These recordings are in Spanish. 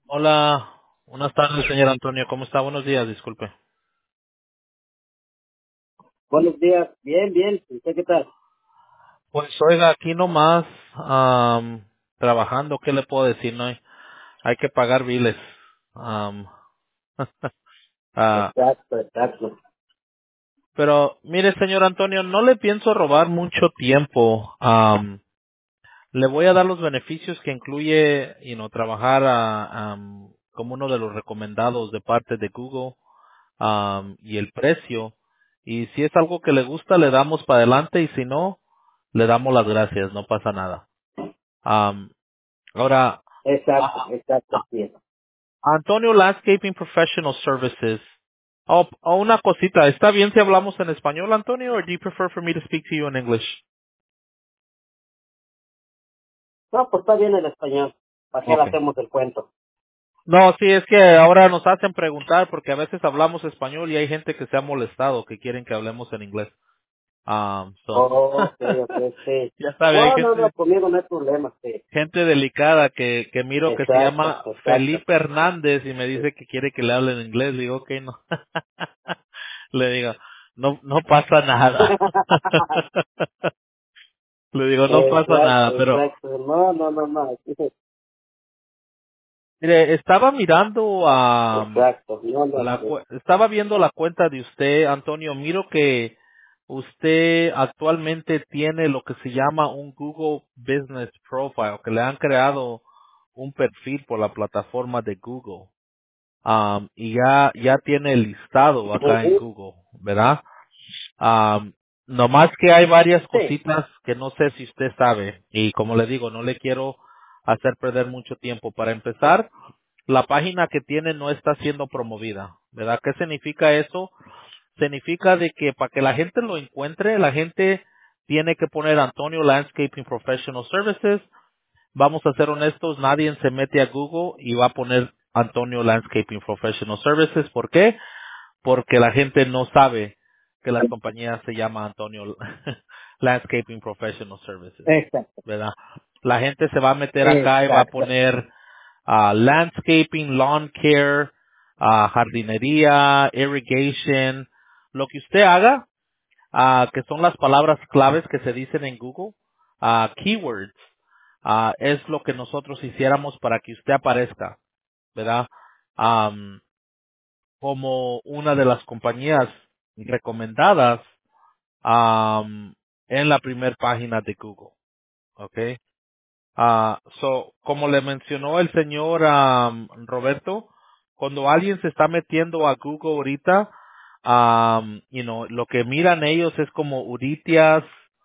Hola, buenas tardes, señor Antonio. ¿Cómo está? Buenos días, disculpe. Buenos días, bien, bien, ¿y usted qué tal? Pues oiga, aquí nomás trabajando, ¿qué le puedo decir? No hay que pagar biles. Am, ah, Exacto, exacto. pero mire, señor Antonio, no le pienso robar mucho tiempo. Le voy a dar los beneficios que incluye, trabajar como uno de los recomendados de parte de Google. Y el precio. Y si es algo que le gusta, le damos para adelante y si no, le damos las gracias, no pasa nada. Am, ahora, Exacto, a- exacto, así es. Antonio Landscaping Professional Services. Una cosita, ¿está bien si hablamos en español, Antonio, or do you prefer for me to speak to you in English? No, pues está bien el español. ¿Para qué le Okay. hacemos el cuento? No, sí, es que ahora nos hacen preguntar porque a veces hablamos español y hay gente que se ha molestado que quieren que hablemos en inglés. So, Oh, ok, ok, sí. ya sabe, hay No, no, gente no, conmigo no hay problema, sí. gente delicada que miro que se Exacto, llama exacto. Felipe Hernández y me Sí. dice que quiere que le hable en inglés. Le digo, ok, no. Le digo, no pasa nada. Le digo, no pasa Exacto, nada, pero exacto. No, no, no, no. Sí, mire, estaba mirando exacto, no, no, sí. estaba viendo la cuenta de usted, Antonio. Miro que usted actualmente tiene lo que se llama un Google Business Profile, que le han creado un perfil por la plataforma de Google. Y ya tiene el listado acá en Ujú. Google, ¿verdad? Nomás que hay varias Sí, cositas que no sé si usted sabe y como le digo, no le quiero hacer perder mucho tiempo. Para empezar, la página que tiene no está siendo promovida, ¿verdad? ¿Qué significa eso? Significa de que para que la gente lo encuentre, la gente tiene que poner Antonio Landscaping Professional Services. Vamos a ser honestos, nadie se mete a Google y va a poner Antonio Landscaping Professional Services. ¿Por qué? Porque la gente no sabe que la compañía se llama Antonio Landscaping Professional Services, exacto, ¿verdad? La gente se va a meter acá y va a exacto. poner landscaping, lawn care, jardinería, irrigation, lo que usted haga, que son las palabras claves que se dicen en Google, keywords, es lo que nosotros hiciéramos para que usted aparezca, ¿verdad? Am, como una de las compañías recomendadas en la primera página de Google, ¿ok? Como le mencionó el señor Roberto, cuando alguien se está metiendo a Google ahorita, lo que miran ellos es como Uritias,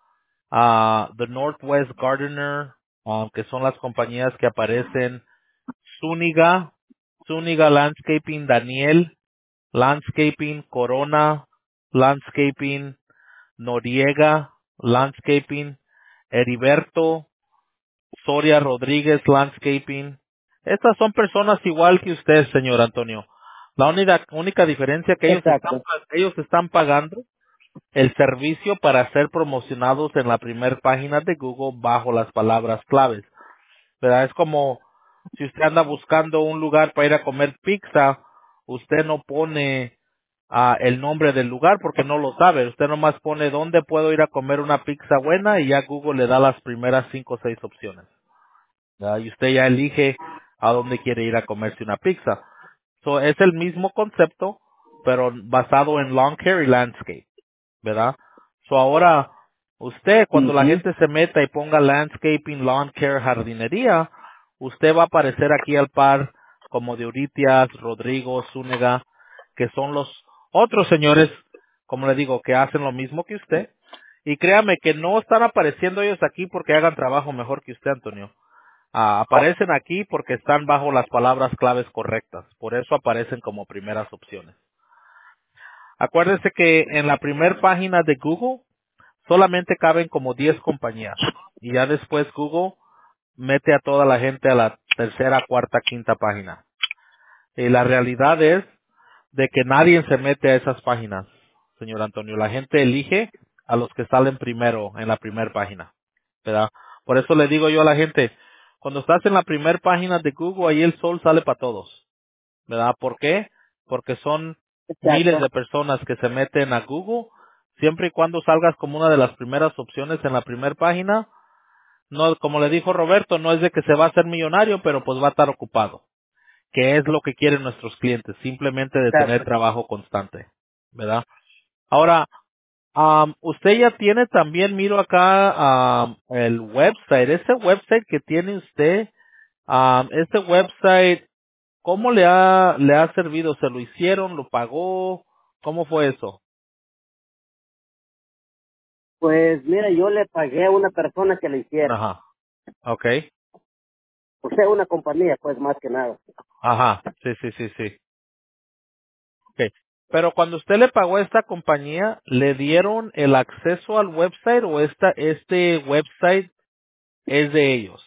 The Northwest Gardener, que son las compañías que aparecen, Zúñiga, Zúñiga Landscaping, Daniel, Landscaping, Corona, Landscaping, Noriega, Landscaping, Heriberto, Soria Rodríguez Landscaping. Estas son personas igual que usted, señor Antonio. La única diferencia que Exacto. ellos están pagando el servicio para ser promocionados en la primera página de Google bajo las palabras claves. ¿Verdad? Es como si usted anda buscando un lugar para ir a comer pizza, usted no pone el nombre del lugar porque no lo sabe. Usted nomás pone dónde puedo ir a comer una pizza buena y ya Google le da las primeras 5 o 6 opciones. Y usted ya elige a dónde quiere ir a comerse una pizza. Es el mismo concepto, pero basado en lawn care y landscape, ¿verdad? Ahora, usted, cuando la Ujú. gente se meta y ponga landscaping, lawn care, jardinería, usted va a aparecer aquí al par como de Uritias, Rodrigo, Zúñiga, que son los otros señores, como le digo, que hacen lo mismo que usted. Y créame que no están apareciendo ellos aquí porque hagan trabajo mejor que usted, Antonio. Aparecen aquí porque están bajo las palabras claves correctas. Por eso aparecen como primeras opciones. Acuérdese que en la primera página de Google solamente caben como 10 compañías. Y ya después Google mete a toda la gente a la tercera, cuarta, quinta página. Y la realidad es de que nadie se mete a esas páginas, señor Antonio. La gente elige a los que salen primero en la primera página, ¿verdad? Por eso le digo yo a la gente, cuando estás en la primera página de Google, ahí el sol sale para todos, ¿verdad? ¿Por qué? Porque son miles Exacto. de personas que se meten a Google. Siempre y cuando salgas como una de las primeras opciones en la primera página, no, como le dijo Roberto, no es de que se va a hacer millonario, pero pues va a estar ocupado, que es lo que quieren nuestros clientes, simplemente de tener Exacto. trabajo constante, ¿verdad? Ahora, usted ya tiene también, miro acá, el website. Ese website que tiene usted, este website, ¿cómo le ha servido? ¿Se lo hicieron? ¿Lo pagó? ¿Cómo fue eso? Pues mira, yo le pagué a una persona que le hiciera. Ajá. Okay. O sea, una compañía, pues más que nada. Ajá. Sí, sí, sí, sí. Okay. Pero cuando usted le pagó a esta compañía, ¿le dieron el acceso al website o este website es de ellos?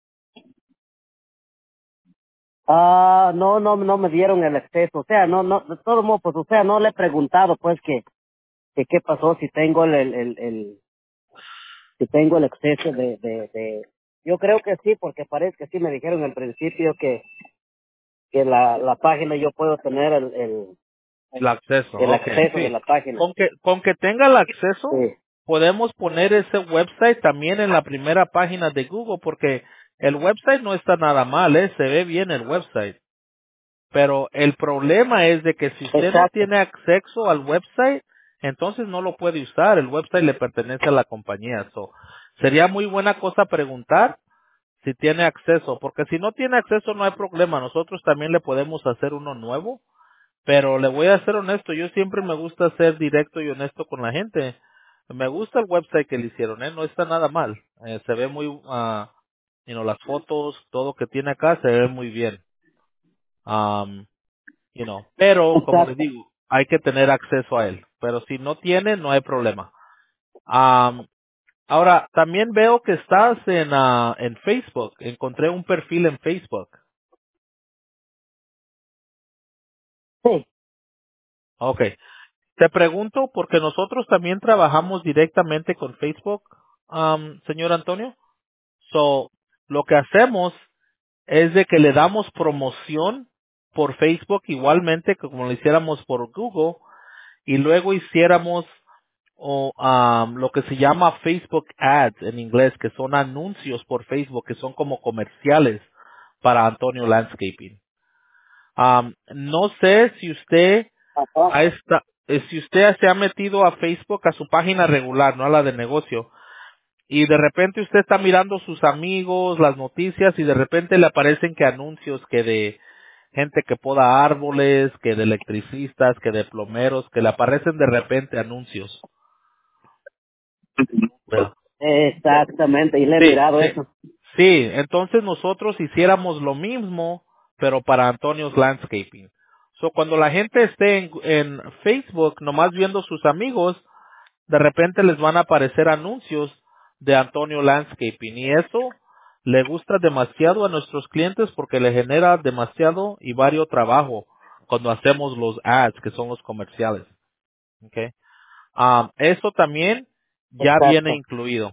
No me dieron el acceso. O sea, de todo modo, pues, o sea, no le he preguntado, pues, que qué pasó si tengo si tengo el acceso yo creo que sí, porque parece que sí me dijeron al principio que la página yo puedo tener El acceso, el okay, acceso de sí. la página. Con que tenga el acceso, Sí, podemos poner ese website también en la primera página de Google, porque el website no está nada mal, se ve bien el website. Pero el problema es de que si usted no exacto, tiene acceso al website, entonces no lo puede usar. El website le pertenece a la compañía. So, sería muy buena cosa preguntar si tiene acceso, porque si no tiene acceso no hay problema. Nosotros también le podemos hacer uno nuevo. Pero le voy a ser honesto, yo siempre me gusta ser directo y honesto con la gente. Me gusta el website que le hicieron, no está nada mal. Se ve muy, las fotos, todo que tiene acá se ve muy bien. Um, pero como le exacto. digo, hay que tener acceso a él. Pero si no tiene, no hay problema. Um, ahora, también veo que estás en Facebook. Encontré un perfil en Facebook. Sí, Okay. Te pregunto porque nosotros también trabajamos directamente con Facebook, señor Antonio. So, lo que hacemos es de que le damos promoción por Facebook igualmente que como lo hiciéramos por Google y luego hiciéramos lo que se llama Facebook Ads en inglés, que son anuncios por Facebook, que son como comerciales para Antonio Landscaping. No sé si usted ajá. si usted se ha metido a Facebook, a su página regular, no a la de negocio, y de repente usted está mirando sus amigos, las noticias, y de repente le aparecen que anuncios que de gente que poda árboles, que de electricistas, que de plomeros, que le aparecen de repente anuncios. ¿Verdad? So, Exactamente, y le he sí, mirado sí. eso. Sí, entonces nosotros hiciéramos lo mismo, pero para Antonio's Landscaping. So, cuando la gente esté en Facebook, nomás viendo sus amigos, de repente les van a aparecer anuncios de Antonio Landscaping y eso le gusta demasiado a nuestros clientes porque le genera demasiado y varios trabajo cuando hacemos los ads, que son los comerciales. Okay. Eso también ya viene Exacto. incluido.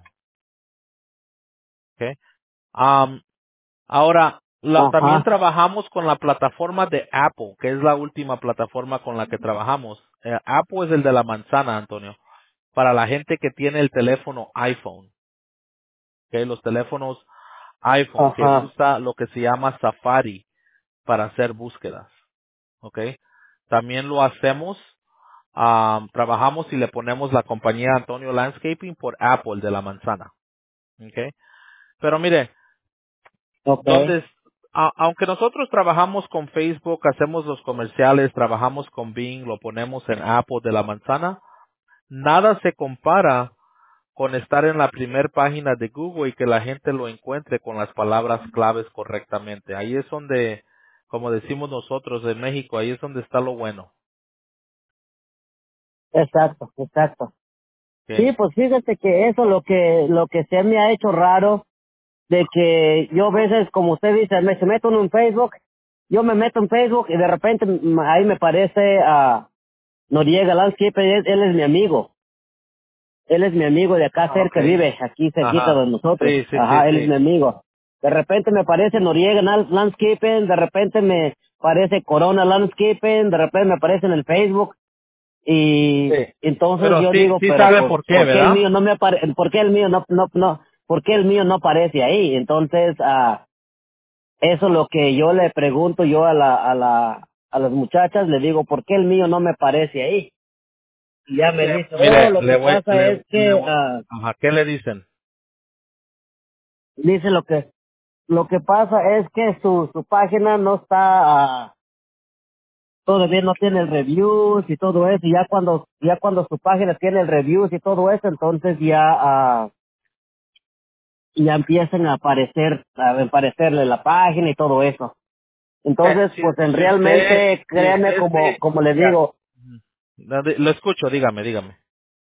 Okay. Ahora, también Ajá, trabajamos con la plataforma de Apple, que es la última plataforma con la que trabajamos. Apple es el de la manzana, Antonio, para la gente que tiene el teléfono iPhone. Okay, los teléfonos iPhone que ajá. usa lo que se llama Safari para hacer búsquedas. Okay, también lo hacemos, trabajamos y le ponemos la compañía Antonio Landscaping por Apple de la manzana. Okay, pero mire, Ok, aunque nosotros trabajamos con Facebook, hacemos los comerciales, trabajamos con Bing, lo ponemos en Apple de la manzana, nada se compara con estar en la primer página de Google y que la gente lo encuentre con las palabras claves correctamente. Ahí es donde, como decimos nosotros en México, ahí es donde está lo bueno. exacto, exacto. ¿Ok? Sí, pues fíjate que eso lo que se me ha hecho raro, de que yo a veces, como usted dice, se meto en un Facebook, yo me meto en Facebook y de repente ahí me parece a Noriega Landscape, él es mi amigo. Él es mi amigo de acá Ah, ok. cerca, vive aquí cerquita de Ajá. nosotros. Sí, sí, sí, Ajá, él es sí. mi amigo. De repente me aparece Noriega Landscaping, de repente me aparece Corona Landscaping, de repente me aparece en el Facebook. Y Sí. entonces Pero yo sí, digo, sí pero sabe pues, por qué, ¿por qué el ¿verdad? mío no me aparece? ¿Por qué el mío por qué el mío no aparece ahí? Entonces, eso es lo que yo le pregunto yo a las muchachas, le digo, ¿por qué el mío no me aparece ahí? Y ya me dice, oh, Mire, lo que pasa es que, ajá, ¿qué le dicen? dice lo que pasa es que su página no está, todavía no tiene el reviews y todo eso, y ya cuando su página tiene el reviews y todo eso, entonces ya empiezan a aparecerle la página y todo eso. Entonces, Si, pues en si usted, realmente, si créanme, usted se, como le mira, digo, lo escucho, dígame.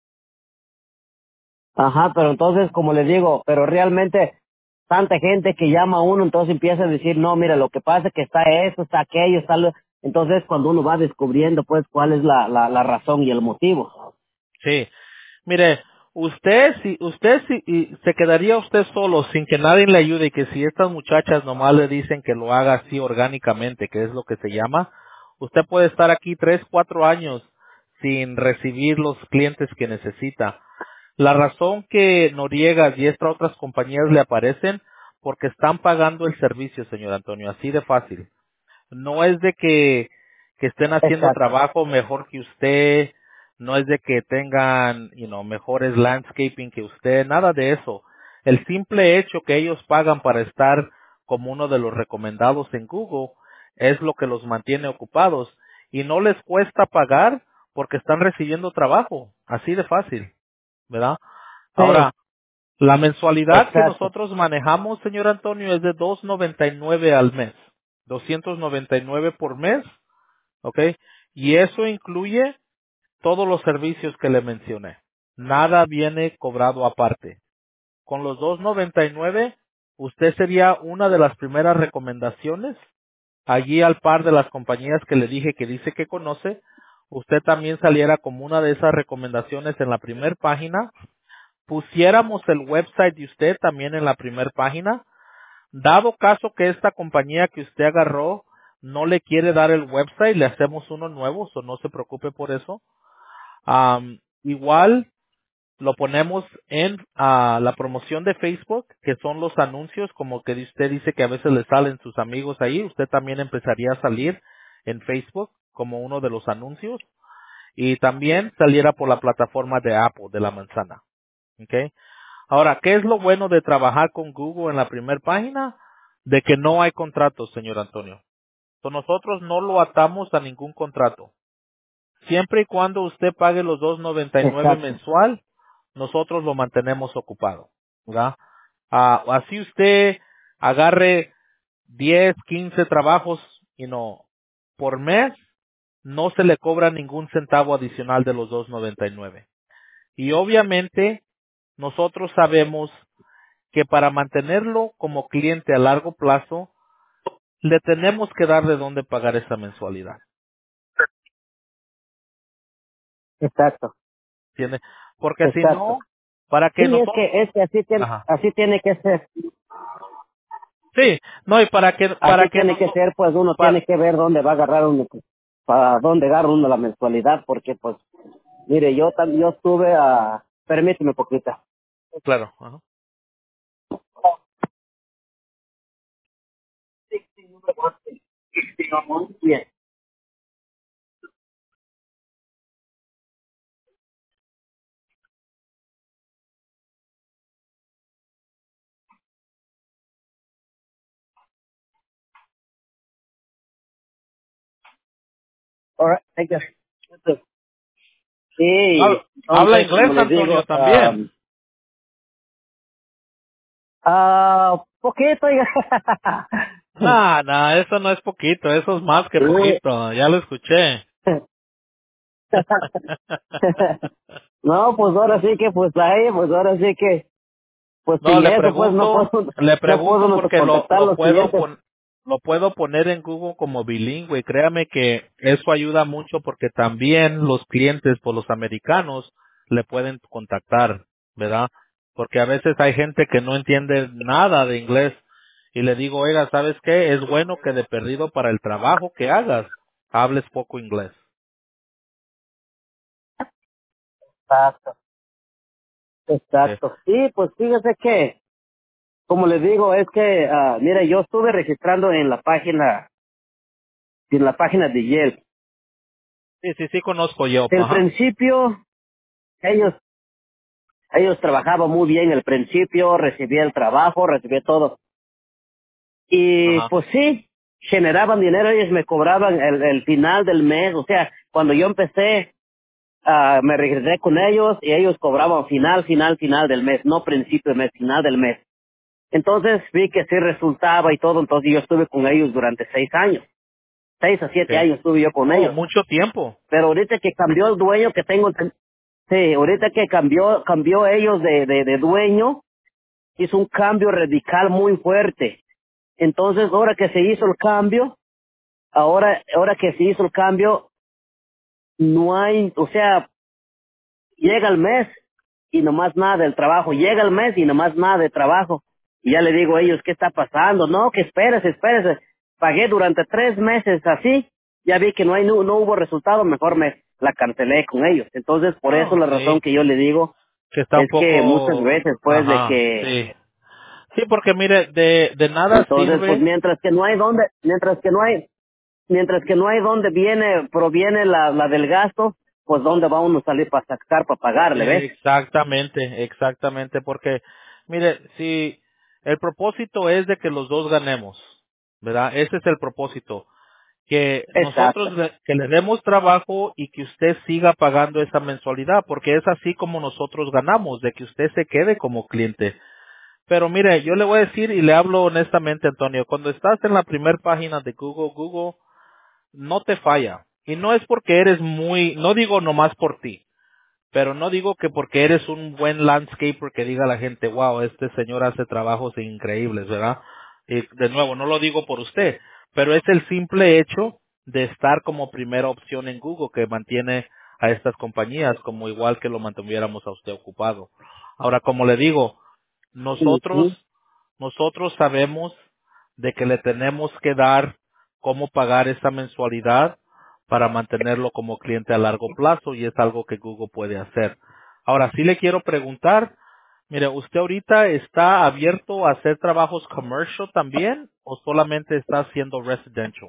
ajá, pero entonces, como le digo, pero realmente tanta gente que llama a uno, entonces empieza a decir, no, mira, lo que pasa es que está eso, está aquello, está lo... Entonces, cuando uno va descubriendo, pues, cuál es la razón y el motivo. Sí. Mire, usted si y se quedaría usted solo sin que nadie le ayude y que si estas muchachas nomás le dicen que lo haga así orgánicamente, que es lo que se llama, usted puede estar aquí 3, 4 años sin recibir los clientes que necesita. La razón que Noriegas y estas otras compañías le aparecen porque están pagando el servicio, señor Antonio, así de fácil. No es de que estén haciendo Exacto. trabajo mejor que usted, no es de que tengan, mejores landscaping que usted, nada de eso. El simple hecho que ellos pagan para estar como uno de los recomendados en Google es lo que los mantiene ocupados y no les cuesta pagar porque están recibiendo trabajo, así de fácil, ¿verdad? Sí, Ahora, la mensualidad que exacto. nosotros manejamos, señor Antonio, es de 2.99 al mes. 299 por mes, ¿ok? Y eso incluye todos los servicios que le mencioné. Nada viene cobrado aparte. Con los 2.99, usted sería una de las primeras recomendaciones. Allí al par de las compañías que le dije que dice que conoce, usted también saliera como una de esas recomendaciones en la primera página. Pusiéramos el website de usted también en la primera página. Dado caso que esta compañía que usted agarró no le quiere dar el website, le hacemos uno nuevo, so no se preocupe por eso. Igual lo ponemos en la promoción de Facebook, que son los anuncios, como que usted dice que a veces le salen sus amigos ahí, usted también empezaría a salir en Facebook como uno de los anuncios y también saliera por la plataforma de Apple, de la manzana. ¿Ok? Ahora, ¿qué es lo bueno de trabajar con Google en la primera página? De que no hay contratos, señor Antonio. So, nosotros no lo atamos a ningún contrato. Siempre y cuando usted pague los 2.99 Exacto. mensual, nosotros lo mantenemos ocupado, ¿verdad? Así usted agarre 10, 15 trabajos, por mes, no se le cobra ningún centavo adicional de los 2.99. Y obviamente, nosotros sabemos que para mantenerlo como cliente a largo plazo, le tenemos que dar de dónde pagar esa mensualidad. Exacto. ¿Entiende? Porque si Exacto. no, para que Sí, nosotros, es que ajá, así tiene que ser. sí, no, y para Así que tiene que nosotros, ser, pues uno tiene que ver dónde va a agarrar uno, para dónde agarra uno la mensualidad, porque pues, mire, yo también, yo estuve permíteme poquita. claro, ajá. Bien. All right, thank you. Sí, Habla entonces, inglés, como les Antonio, digo, también. poquito, oiga. No, eso no es poquito, eso es más que poquito, ya lo escuché. No, pues ahora sí que, pues ahí, pues ahora sí que, pues No, sin eso, pues le no puedo pregunto uno porque contactar a los clientes. lo puedo poner en Google como bilingüe. Créame que eso ayuda mucho porque también los clientes, por los americanos, le pueden contactar, ¿verdad? Porque a veces hay gente que no entiende nada de inglés y le digo, oiga, ¿sabes qué? Es bueno que de perdido para el trabajo que hagas, hables poco inglés. Exacto, Sí, exacto. Y pues fíjese que, como les digo, es que, mira, yo estuve registrando en la página de Yelp. sí, conozco yo. Del Ajá, principio, ellos, ellos trabajaban muy bien el principio, recibía el trabajo, recibía todo. Y ajá. pues sí, generaban dinero, ellos me cobraban el final del mes, o sea, cuando yo empecé, me registré con ellos y ellos cobraban final del mes, no principio del mes, final del mes. Entonces vi que sí resultaba y todo, entonces yo estuve con ellos durante 6 años, 6 a 7 años estuve yo con Oh, ellos. mucho tiempo. Pero ahorita que cambió el dueño que tengo, sí, ahorita que cambió ellos de dueño, hizo un cambio radical muy fuerte. Entonces, ahora que se hizo el cambio, ahora que se hizo el cambio, no hay, o sea, llega el mes y nomás nada del trabajo, llega el mes y nomás nada de trabajo. Y ya le digo a ellos, ¿qué está pasando? No, que espérese. Pagué durante 3 meses así, ya vi que no hubo resultado, mejor me la cancelé con ellos. Entonces, por eso Oh, la razón sí, que yo le digo que está un es que muchas poco, veces, pues, de ajá, que, sí. Sí, porque mire, de nada entonces, pues, sirve. mientras que no hay donde proviene la del gasto, pues dónde va uno a salir para sacar, para pagarle, ¿ves? Exactamente, porque, mire, si el propósito es de que los dos ganemos, ¿verdad? Ese es el propósito, que nosotros Exacto. que le demos trabajo y que usted siga pagando esa mensualidad, porque es así como nosotros ganamos, de que usted se quede como cliente. Pero mire, yo le voy a decir y le hablo honestamente, Antonio, cuando estás en la primera página de Google no te falla. Y no es porque eres no digo nomás por ti, pero no digo que porque eres un buen landscaper que diga a la gente, wow, este señor hace trabajos increíbles, ¿verdad? Y de nuevo, no lo digo por usted, pero es el simple hecho de estar como primera opción en Google que mantiene a estas compañías como igual que lo mantuviéramos a usted ocupado. Ahora, como le digo, nosotros, Ujú. nosotros sabemos de que le tenemos que dar cómo pagar esa mensualidad para mantenerlo como cliente a largo plazo y es algo que Google puede hacer. Ahora, sí le quiero preguntar, mire, ¿usted ahorita está abierto a hacer trabajos commercial también o solamente está haciendo residential?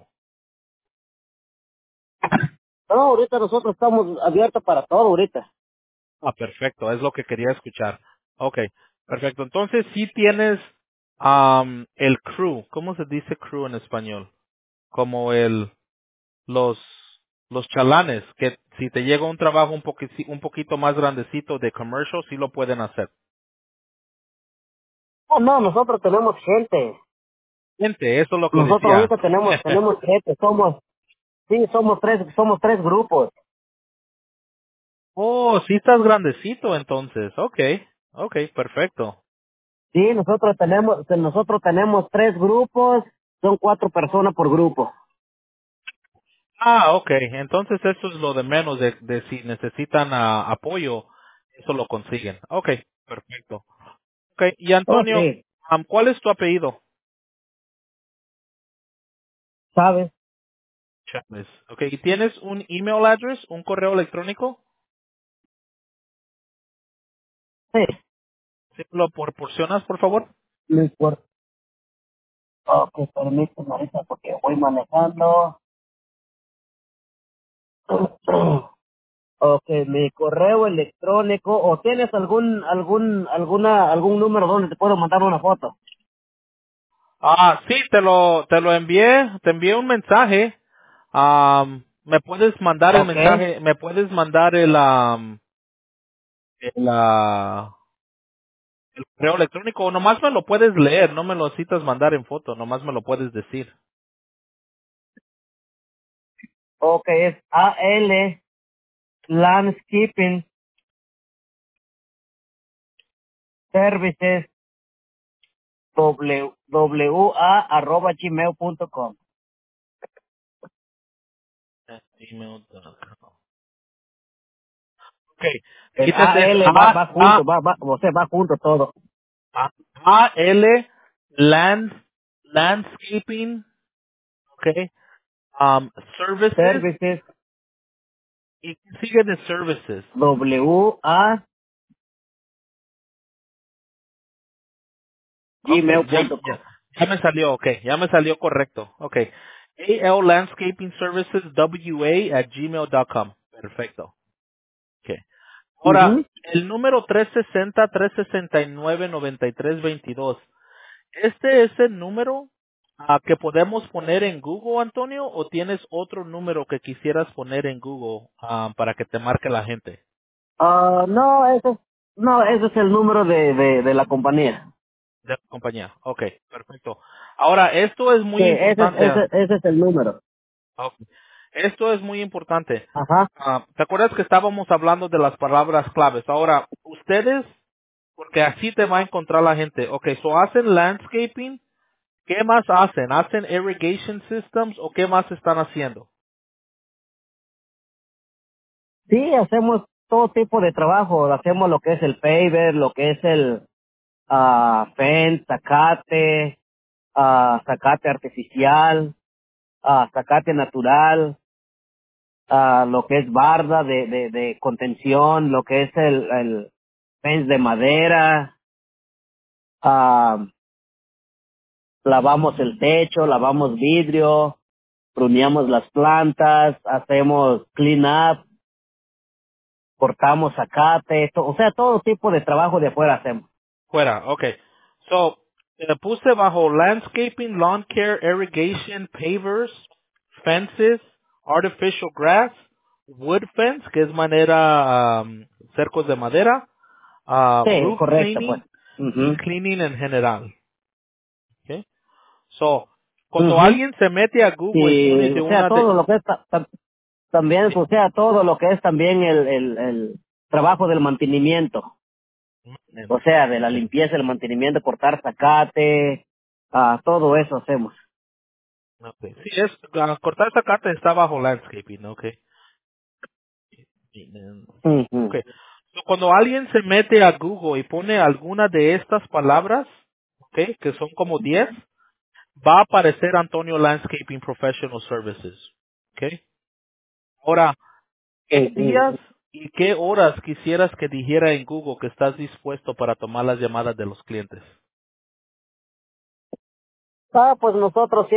No, ahorita nosotros estamos abiertos para todo ahorita. Ah, perfecto, es lo que quería escuchar. Ok, perfecto. Entonces, sí tienes el crew. ¿Cómo se dice crew en español? Como los, los chalanes, que si te llega un trabajo un poquito más grandecito de commercial, sí lo pueden hacer. Oh, no, nosotros tenemos gente. Gente, eso es lo que Nosotros decía. ahorita tenemos gente. Somos tres grupos. Oh, sí estás grandecito entonces. Ok, perfecto. Sí, nosotros tenemos 3 grupos. Son 4 personas por grupo. Ah, ok. Entonces eso es lo de menos de si necesitan apoyo, eso lo consiguen. Ok, perfecto. Ok, y Oh, Antonio, sí, ¿cuál es tu apellido? ¿sabes? Chávez. Ok, ¿y tienes un email address, un correo electrónico? Sí, ¿Sí lo proporcionas, por favor? no importa. Ok, permíteme ahorita porque voy manejando. Ok, mi correo electrónico, o tienes algún número donde te puedo mandar una foto. Ah, sí, te lo envié, te envié un mensaje. Me puedes mandar el Ok, mensaje, me puedes mandar el, ah, el correo electrónico, o nomás me lo puedes leer, no me lo necesitas mandar en foto, nomás me lo puedes decir. ok, es AL Landscaping Services WA@gmail.com. Email.com. Ok, El quítese AL va junto, o sea, va junto todo. A L Land landscaping, okay, services, Services, y ¿qué sigue de services? Okay, WA@gmail.com. ya me salió, okay, ya me salió correcto, okay. AL Landscaping Services WA@gmail.com. Perfecto. Okay. Ahora, Ujú. el número 360-369-9322. ¿Este es el número que podemos poner en Google, Antonio, o tienes otro número que quisieras poner en Google para que te marque la gente No, ese es el número de la compañía. de la compañía? Ok, perfecto. Ahora, esto es Sí, muy importante. ese es el número. Ok. Esto es muy importante. Ajá. ¿Te acuerdas que estábamos hablando de las palabras claves? Ahora, ustedes, porque así te va a encontrar la gente. Ok, so hacen landscaping. ¿Qué más hacen? ¿Hacen irrigation systems o qué más están haciendo? Sí, hacemos todo tipo de trabajo. Hacemos lo que es el paver, lo que es el fence, zacate artificial, zacate natural, lo que es barda de contención, lo que es el fence de madera, ah, lavamos el techo, lavamos vidrio, pruneamos las plantas, hacemos clean up, cortamos zacate, o sea, todo tipo de trabajo de afuera hacemos. Fuera, okay. So, puse bajo landscaping, lawn care, irrigation, pavers, fences, artificial grass, wood fence, que es madera, cercos de madera, Sí, roof correcto, pues. cleaning y Mhm. cleaning en general. Okay. So, cuando Mhm. alguien se mete a Google y pone Y, de o sea, una de, todo lo que es también, sí, o sea, todo lo que es también el trabajo del mantenimiento, o sea, de la okay. limpieza, el mantenimiento, cortar zacate, todo eso hacemos. Okay. Sí, es, cortar zacate está bajo landscaping, okay. Mhm. Okay. So, cuando alguien se mete a Google y pone alguna de estas palabras, okay, que son como 10, va a aparecer Antonio Landscaping Professional Services. Okay. Ahora, ¿qué días y qué horas quisieras que dijera en Google que estás dispuesto para tomar las llamadas de los clientes? Pues nosotros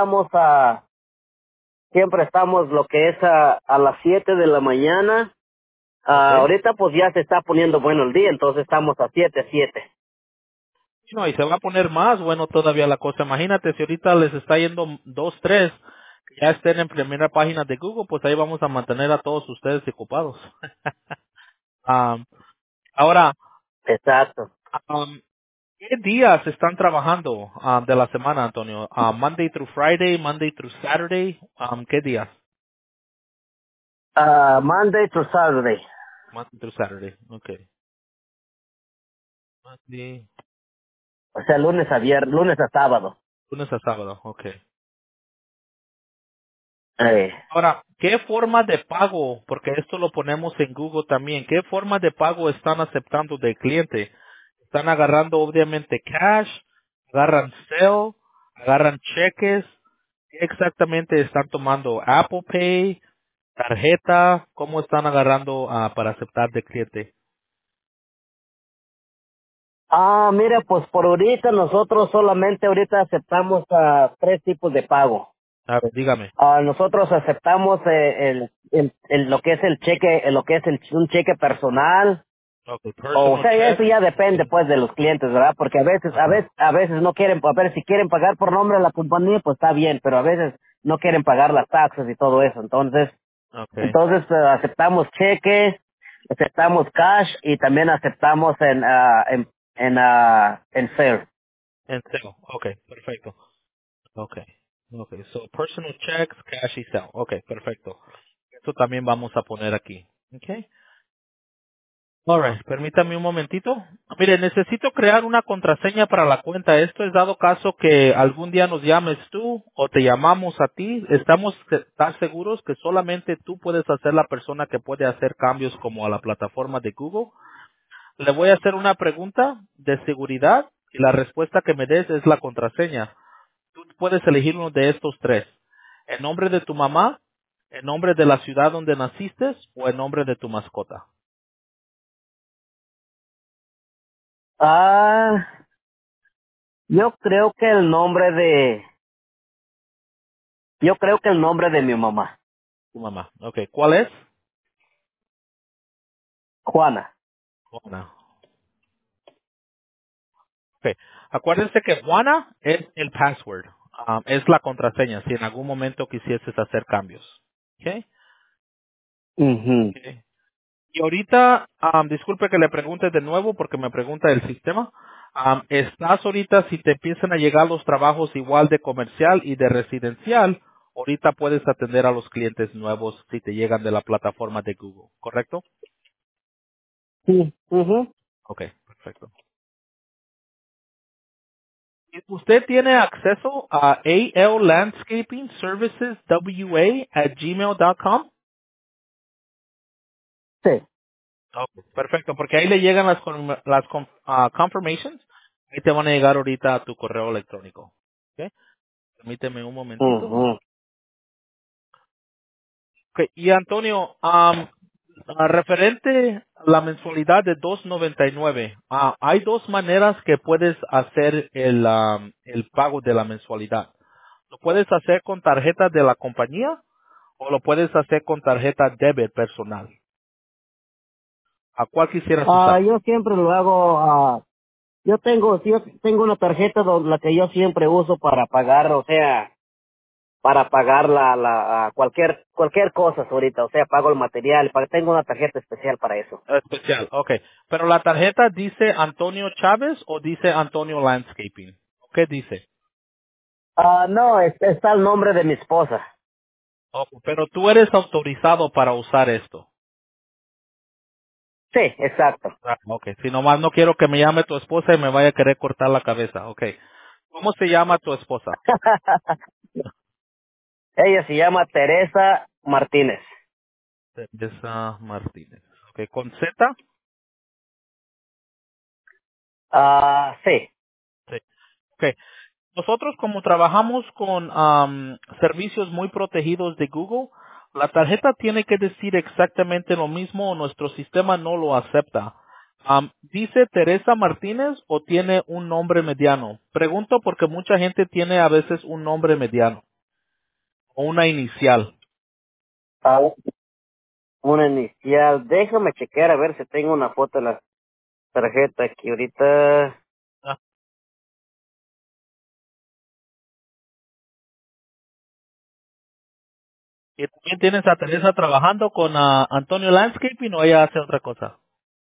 siempre estamos lo que es a las 7 de la mañana. Okay. Ahorita pues ya se está poniendo bueno el día, entonces estamos a 7. No, y se va a poner más bueno todavía la cosa. Imagínate si ahorita les está yendo 2, 3, que ya estén en primera página de Google, pues ahí vamos a mantener a todos ustedes ocupados. Um, ahora, Exacto. um, ¿qué días están trabajando de la semana, Antonio? Monday through Friday, Monday through Saturday, ¿qué días? Monday to Saturday. Monday through Saturday, okay. Monday, O sea, lunes a sábado. lunes a sábado, okay. Eh, Ahora, ¿qué forma de pago? Porque esto lo ponemos en Google también. ¿Qué forma de pago están aceptando del cliente? Están agarrando obviamente cash, agarran Zelle, agarran cheques. ¿Qué exactamente están tomando? Apple Pay, tarjeta, ¿cómo están agarrando para aceptar de cliente? Mira, pues por ahorita nosotros solamente ahorita aceptamos 3 tipos de pago. A ver, dígame. Nosotros aceptamos lo que es el cheque, lo que es un cheque personal. Okay, O personal sea, eso checks. ya depende Okay. pues de los clientes, ¿verdad? Porque a veces, a Ajá. veces, a veces no quieren, a ver, si quieren pagar por nombre de la compañía, pues está bien, pero a veces no quieren pagar las taxas y todo eso. Entonces, Okay. aceptamos cheques, aceptamos cash y también aceptamos en fair. En Zelle. Okay, perfecto. Okay. Okay, so personal checks, cash y Zelle. Okay, perfecto. Eso también vamos a poner aquí. Okay. Alright, permítame un momentito. Mire, necesito crear una contraseña para la cuenta. Esto es dado caso que algún día nos llames tú o te llamamos a ti. Estamos tan seguros que solamente tú puedes hacer la persona que puede hacer cambios como a la plataforma de Google. Le voy a hacer una pregunta de seguridad y la respuesta que me des es la contraseña. puedes elegir uno de estos tres. El nombre de tu mamá, el nombre de la ciudad donde naciste o el nombre de tu mascota. Ah, yo creo que el nombre de mi mamá, Tu mamá. Ok, ¿cuál es? Juana. Juana. Ok. Acuérdense que Juana es el password. Es la contraseña si en algún momento quisieses hacer cambios. Ok. Mhm. Ok. Y ahorita, disculpe que le pregunte de nuevo porque me pregunta el sistema. ¿Estás ahorita, si te empiezan a llegar los trabajos igual de comercial y de residencial, ahorita puedes atender a los clientes nuevos si te llegan de la plataforma de Google, ¿correcto? Sí. Mhm. Ok, perfecto. ¿Y ¿Usted tiene acceso a AL Landscaping Services WA@gmail.com? Sí. Ok, perfecto, porque ahí le llegan las confirmations. Ahí te van a llegar ahorita a tu correo electrónico. ¿Ok? Permíteme un momentito. Mhm. Ok, y Antonio, referente a la mensualidad de 2.99, hay dos maneras que puedes hacer el pago de la mensualidad. Lo puedes hacer con tarjeta de la compañía o lo puedes hacer con tarjeta débit personal. ¿A cuál quisieras usar? Yo siempre lo hago. Yo tengo una tarjeta la que yo siempre uso para pagar, o sea, para pagar cualquier cosa ahorita, o sea, pago el material, tengo una tarjeta especial para eso. Especial, ok. Pero la tarjeta dice Antonio Chávez o dice Antonio Landscaping. ¿Qué dice? No, está el nombre de mi esposa. Ok, pero tú eres autorizado para usar esto. Sí, exacto. Ok, si nomás no quiero que me llame tu esposa y me vaya a querer cortar la cabeza. Ok. ¿Cómo se llama tu esposa? Ella se llama Teresa Martínez. Teresa Martínez. Ok, ¿con Z? Sí. Sí. Ok. Nosotros como trabajamos con servicios muy protegidos de Google, la tarjeta tiene que decir exactamente lo mismo o nuestro sistema no lo acepta. ¿Dice Teresa Martínez o tiene un nombre mediano? Pregunto porque mucha gente tiene a veces un nombre mediano o una inicial. Ah, una inicial. Déjame chequear a ver si tengo una foto de la tarjeta aquí ahorita. Ah, ¿Y también tienes a Teresa trabajando con Antonio Landscaping o ella hace otra cosa?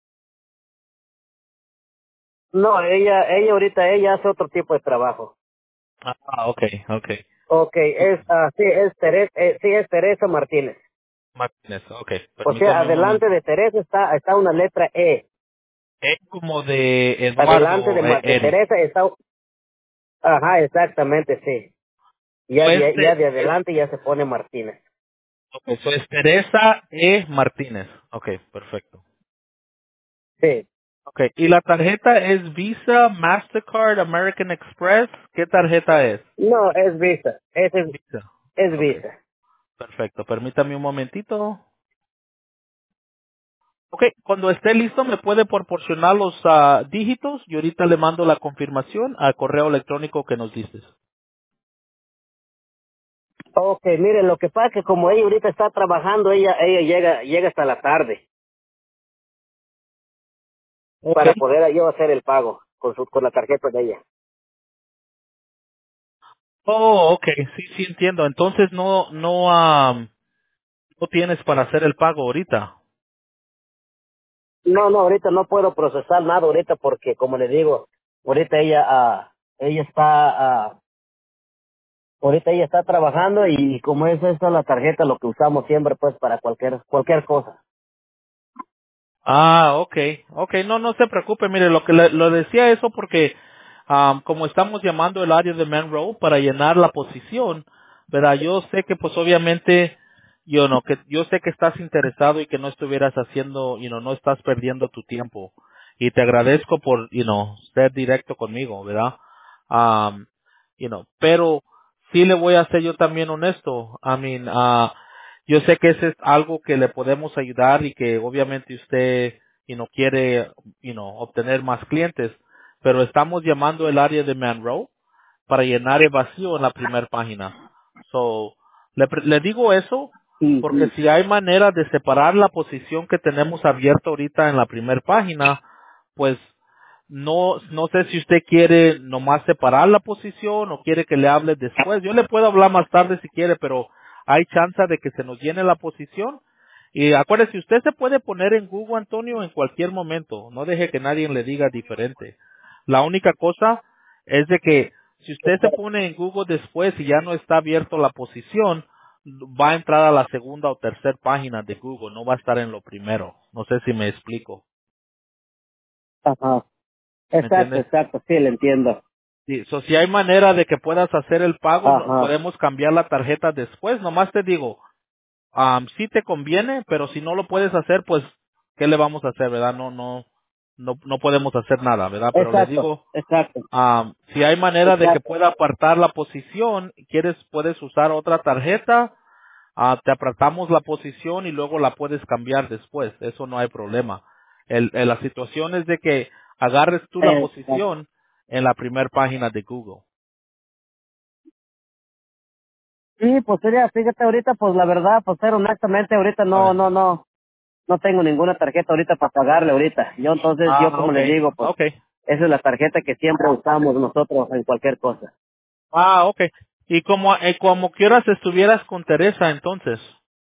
No, ella hace otro tipo de trabajo. Okay, okay. Okay, sí, es Teresa Martínez. Martínez, okay. O sea, Permítame un adelante momento. de Teresa está una letra E. Es como de Adelante Eduardo, de Eric. Teresa está, ajá, exactamente, sí. So Ya de adelante ya se pone Martínez. so es Teresa Martínez. Okay, perfecto. Sí. Okay, y la tarjeta es Visa, Mastercard, American Express. ¿Qué tarjeta es? No, es Visa. Visa. Es Okay, Visa. perfecto. Permítame un momentito. Okay, cuando esté listo me puede proporcionar los dígitos y ahorita le mando la confirmación al correo electrónico que nos diste. Okay, mire, lo que pasa es que como ella ahorita está trabajando, ella llega hasta la tarde Okay. para poder yo hacer el pago con la tarjeta de ella. Oh, okay, sí, sí entiendo. Entonces no tienes para hacer el pago ahorita. No, ahorita no puedo procesar nada ahorita porque, como le digo, ahorita ella ahorita ella está trabajando y como es esta la tarjeta lo que usamos siempre pues para cualquier cosa. Okay, okay, no se preocupe, mire, lo decía eso porque como estamos llamando el área de Monroe para llenar la posición, ¿verdad? Yo sé que pues obviamente yo sé que estás interesado y que no estuvieras haciendo, no estás perdiendo tu tiempo y te agradezco por, ser directo conmigo, ¿verdad? Pero sí le voy a ser yo también honesto. Yo sé que ese es algo que le podemos ayudar y que obviamente usted, quiere, obtener más clientes, pero estamos llamando el área de Monroe para llenar el vacío en la primera página. So, le digo eso porque Ujú. si hay manera de separar la posición que tenemos abierta ahorita en la primera página, pues no sé si usted quiere nomás separar la posición o quiere que le hable después. Yo le puedo hablar más tarde si quiere, pero hay chance de que se nos llene la posición. Y acuérdese, usted se puede poner en Google, Antonio, en cualquier momento. No deje que nadie le diga diferente. La única cosa es de que si usted se pone en Google después y ya no está abierto la posición, va a entrar a la segunda o tercera página de Google, no va a estar en lo primero. No sé si me explico. Ajá. ¿Me entiende? Exacto, sí, le entiendo. Sí, si hay manera de que puedas hacer el pago, Ajá. podemos cambiar la tarjeta después. Nomás te digo, sí te conviene, pero si no lo puedes hacer, pues, ¿qué le vamos a hacer, verdad? No podemos hacer nada, ¿verdad? Pero le Exacto, digo, exacto, si hay manera de que exacto. pueda apartar la posición, puedes usar otra tarjeta, te apartamos la posición y luego la puedes cambiar después. Eso no hay problema. La situación es de que agarres tú la Exacto. posición en la primera página de Google. Sí, pues sería, fíjate ahorita, pues la verdad, pues ser honestamente, ahorita A ver. no tengo ninguna tarjeta ahorita para pagarle ahorita. Yo como le Okay, digo, pues okay. esa es la tarjeta que siempre usamos nosotros en cualquier cosa. Okay. Y como quieras estuvieras con Teresa, entonces,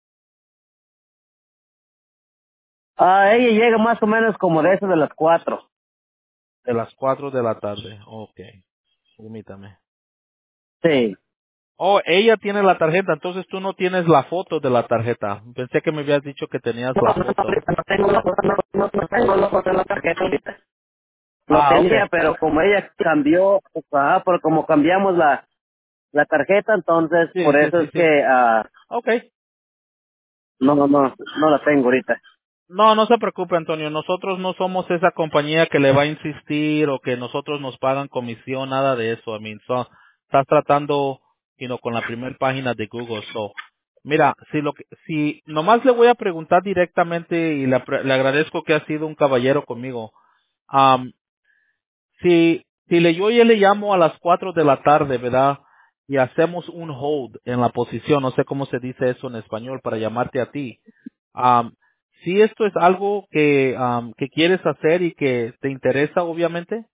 Ella llega más o menos como de eso de las 4. de las 4 de la tarde. Okay. Permítame. Sí. Oh, ella tiene la tarjeta, entonces tú no tienes la foto de la tarjeta. Pensé que me habías dicho que tenías la foto. Ahorita no tengo no tengo la foto de la tarjeta ahorita. Lo Okay. tenía, pero como ella cambió, pero como cambiamos la tarjeta, entonces Sí, por sí, eso sí, es sí. que Okay. no la tengo ahorita. No se preocupe, Antonio. Nosotros no somos esa compañía que le va a insistir o que nosotros nos pagan comisión, nada de eso. Estás tratando, con la primera página de Google. Mira, si nomás le voy a preguntar directamente y le agradezco que ha sido un caballero conmigo. Am, yo ya le llamo a las 4 de la tarde, ¿verdad? Y hacemos un hold en la posición, no sé cómo se dice eso en español, para llamarte a ti. Um, si esto es algo que quieres hacer y que te interesa, obviamente.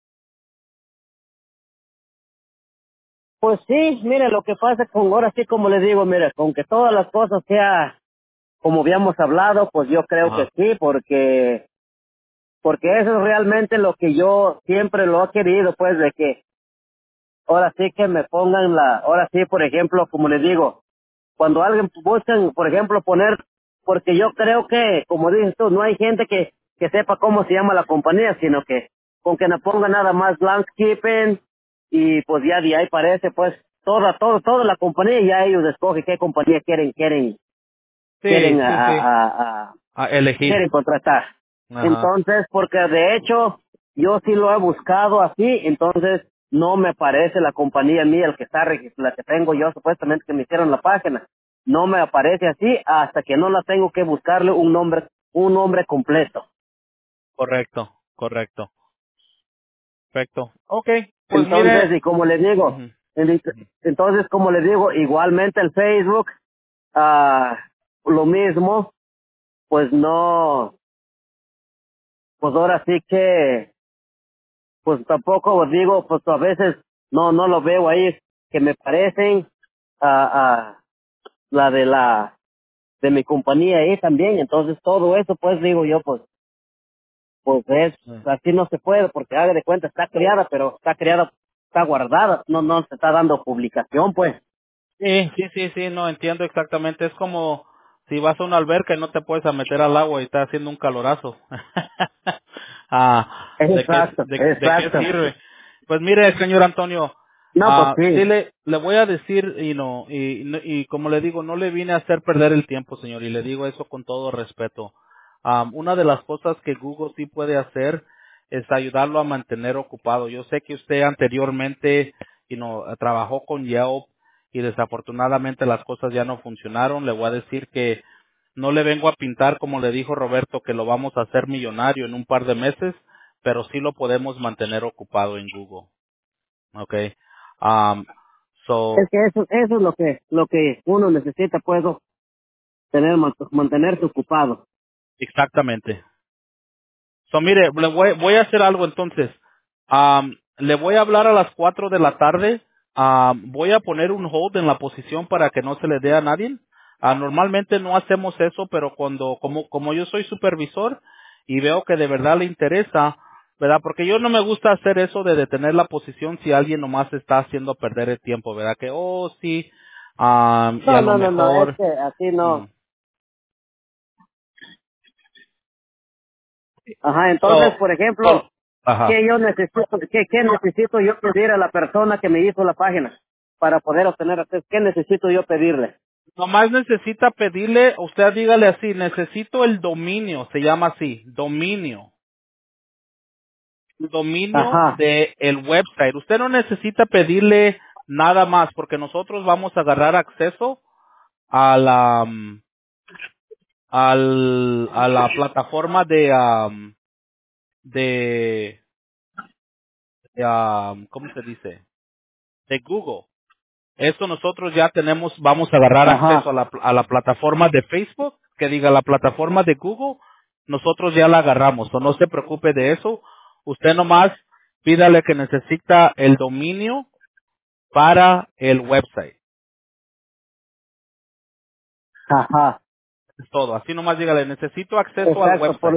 Pues sí, mire, lo que pasa con ahora sí, como les digo, mire, con que todas las cosas sea como habíamos hablado, pues yo creo que Ajá. sí, porque eso es realmente lo que yo siempre lo he querido, pues de que ahora sí que me pongan ahora sí, por ejemplo, como les digo, cuando alguien buscan, por ejemplo, poner, porque yo creo que, como dices tú, no hay gente que sepa cómo se llama la compañía, sino que con que no ponga nada más landscaping y pues ya de ahí parece pues toda la compañía, ya ellos escogen qué compañía Sí, quieren sí, sí. A elegir. quieren contratar. Ajá. Entonces, porque de hecho, yo sí lo he buscado así, entonces no me aparece la compañía mía, el que está la que tengo yo, supuestamente que me hicieron la página. No me aparece así hasta que no la tengo que buscarle un nombre completo. Correcto, correcto. Perfecto. Okay, pues Entonces, mire. y como les digo, Ujú, en- ujú. entonces como les digo, igualmente el Facebook, ah, lo mismo, pues no, pues ahora sí que pues tampoco os digo, pues a veces no lo veo ahí que me parecen a de mi compañía ahí también, entonces todo eso pues digo yo pues es así no se puede porque haga de cuenta está creada, pero está guardada, no se está dando publicación pues. Sí, sí, sí, sí, no entiendo exactamente. Es como si vas a una alberca y no te puedes a meter al agua y está haciendo un calorazo. Exacto, de qué exacto. sirve? Pues mire, señor Antonio, No, pues sí sí. le voy a decir y como le digo, no le vine a hacer perder el tiempo, señor, y le digo eso con todo respeto. Una de las cosas que Google sí puede hacer es ayudarlo a mantener ocupado. Yo sé que usted anteriormente, trabajó con Yelp y desafortunadamente las cosas ya no funcionaron. Le voy a decir que no le vengo a pintar, como le dijo Roberto, que lo vamos a hacer millonario en un par de meses, pero sí lo podemos mantener ocupado en Google. Okay. Um, Es so, que eso es lo que uno necesita, pues, mantenerse ocupado. exactamente. So, mire, voy a hacer algo entonces. Le voy a hablar a las 4 de la tarde. Voy a poner un hold en la posición para que no se le dé a nadie. Normalmente no hacemos eso, pero como yo soy supervisor y veo que de verdad le interesa, ¿verdad? Porque yo no me gusta hacer eso de detener la posición si alguien nomás está haciendo perder el tiempo, ¿verdad? Que, oh, sí, y a No, lo no, es mejor, que así mm. no. Ajá, entonces, So, por ejemplo, ajá. ¿qué yo necesito, qué necesito yo pedir a la persona que me hizo la página para poder obtener acceso? ¿Qué necesito yo pedirle? Nomás necesita pedirle, usted dígale así, necesito el dominio, se llama así, dominio, el dominio Ajá, de el website. Usted no necesita pedirle nada más, porque nosotros vamos a agarrar acceso a la a la plataforma de ¿cómo se dice? De Google. Eso nosotros ya tenemos, vamos a agarrar acceso ajá. a la plataforma de Facebook, que diga la plataforma de Google, nosotros ya la agarramos, o no se preocupe de eso. Usted nomás pídale que necesita el dominio para el website. Ajá, Es todo. Así nomás dígale, necesito acceso al exacto, por website.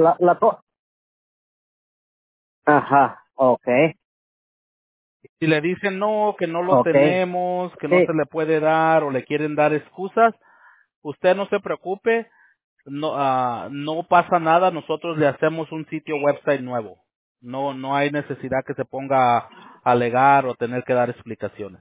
ajá, okay, Si le dicen no, que no lo okay, tenemos, que no sí, se le puede dar o le quieren dar excusas, usted no se preocupe, no pasa nada, nosotros le hacemos un sitio website nuevo. No hay necesidad que se ponga a alegar o tener que dar explicaciones.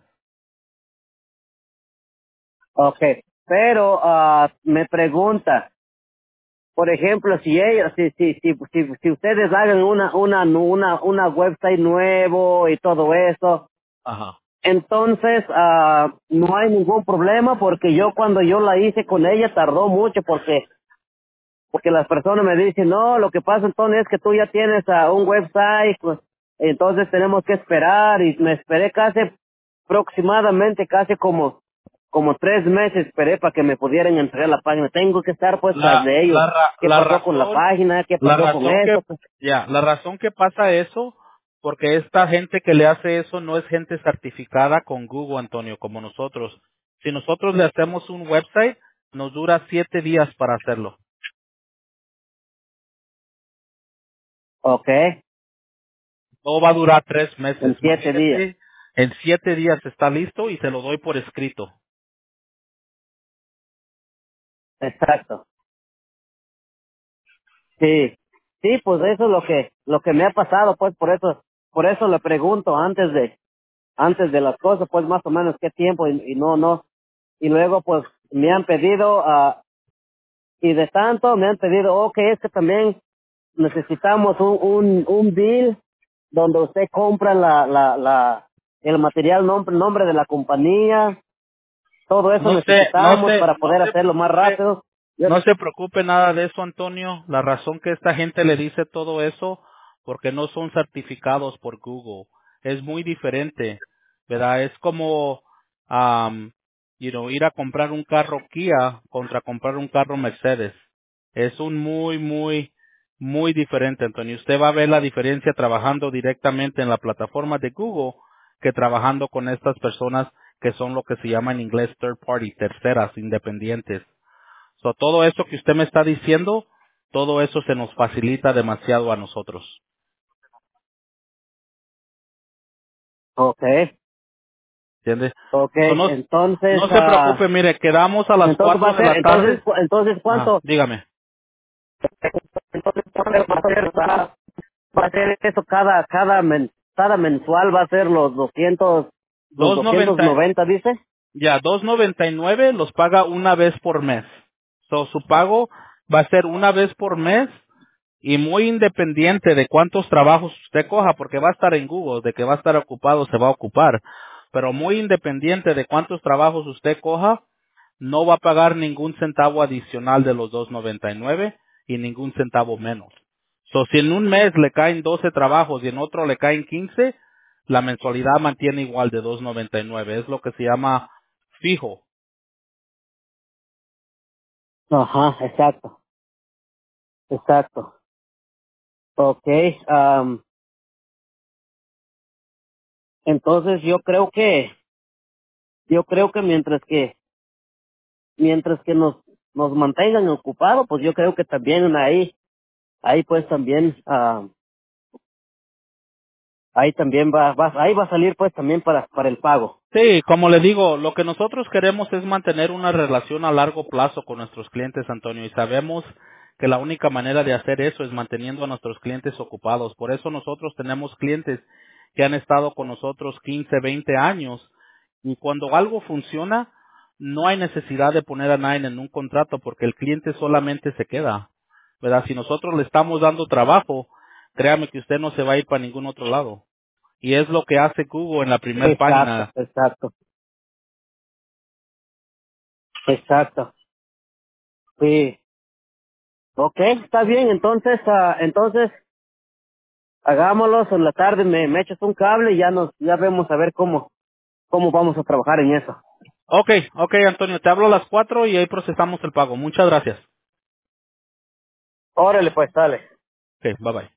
okay. Pero me pregunta, por ejemplo, si ustedes hagan una website nuevo y todo eso, Ajá. entonces no hay ningún problema porque cuando yo la hice con ella tardó mucho porque las personas me dicen, no, lo que pasa entonces es que tú ya tienes un website, pues, entonces tenemos que esperar, y me esperé aproximadamente casi como 3 meses esperé para que me pudieran entregar la página. Tengo que estar pues tras La, de ellos. la, ra- ¿Qué pasó con la página? ¿Qué la pasó con razón que, eso? la razón que pasa eso, porque esta gente que le hace eso no es gente certificada con Google, Antonio, como nosotros. Si nosotros le hacemos un website, nos dura 7 días para hacerlo. Ok, No va a durar 3 meses. en 7 días. Imagínese, en 7 días está listo y se lo doy por escrito. Exacto. Sí, sí, pues eso es lo que me ha pasado, pues por eso le pregunto antes de las cosas, pues más o menos qué tiempo y no. Y luego pues me han pedido, y de tanto me han pedido, ok, es que también necesitamos un bill donde usted compra el material, nombre de la compañía, todo eso necesitamos para No poder se hacerlo más preocupe. rápido. No se preocupe nada de eso, Antonio. La razón que esta gente le dice todo eso, porque no son certificados por Google. Es muy diferente, ¿verdad? Es como, um, ir a comprar un carro Kia contra comprar un carro Mercedes. Es un muy diferente, Antonio. Usted va a ver la diferencia trabajando directamente en la plataforma de Google que trabajando con estas personas que son lo que se llama en inglés third party, terceras, independientes. So, todo eso que usted me está diciendo, todo eso se nos facilita demasiado a nosotros. Ok, ¿Entiende? ok, So, entonces, no se preocupe, mire, quedamos a las entonces va 4 a de ser, la tarde. entonces Ajá, cuánto, dígame. entonces va a ser eso cada mensual va a ser los Dos noventa, 290, dice. ya, 2.99 los paga una vez por mes. So, su pago va a ser una vez por mes y muy independiente de cuántos trabajos usted coja, porque va a estar en Google, de que va a estar ocupado, se va a ocupar. Pero muy independiente de cuántos trabajos usted coja, no va a pagar ningún centavo adicional de los 2.99 y ningún centavo menos. So, si en un mes le caen 12 trabajos y en otro le caen 15, la mensualidad mantiene igual de 2.99. Es lo que se llama fijo. Ajá, exacto, exacto. Okay, entonces yo creo que mientras que nos mantengan ocupados, pues yo creo que también ahí pues también, ahí también ahí va a salir pues también para el pago. Sí, como le digo, lo que nosotros queremos es mantener una relación a largo plazo con nuestros clientes, Antonio, y sabemos que la única manera de hacer eso es manteniendo a nuestros clientes ocupados. Por eso nosotros tenemos clientes que han estado con nosotros 15, 20 años, y cuando algo funciona, no hay necesidad de poner a nadie en un contrato porque el cliente solamente se queda. ¿Verdad? Si nosotros le estamos dando trabajo, créame que usted no se va a ir para ningún otro lado. Y es lo que hace Google en la primera Exacto, página. exacto, exacto. Sí. Okay, está bien, entonces hagámoslo en la tarde, me echas un cable y ya vemos a ver cómo vamos a trabajar en eso. Ok, Antonio, te hablo a las 4 y ahí procesamos el pago. Muchas gracias. Órale, pues, dale. Ok, bye bye.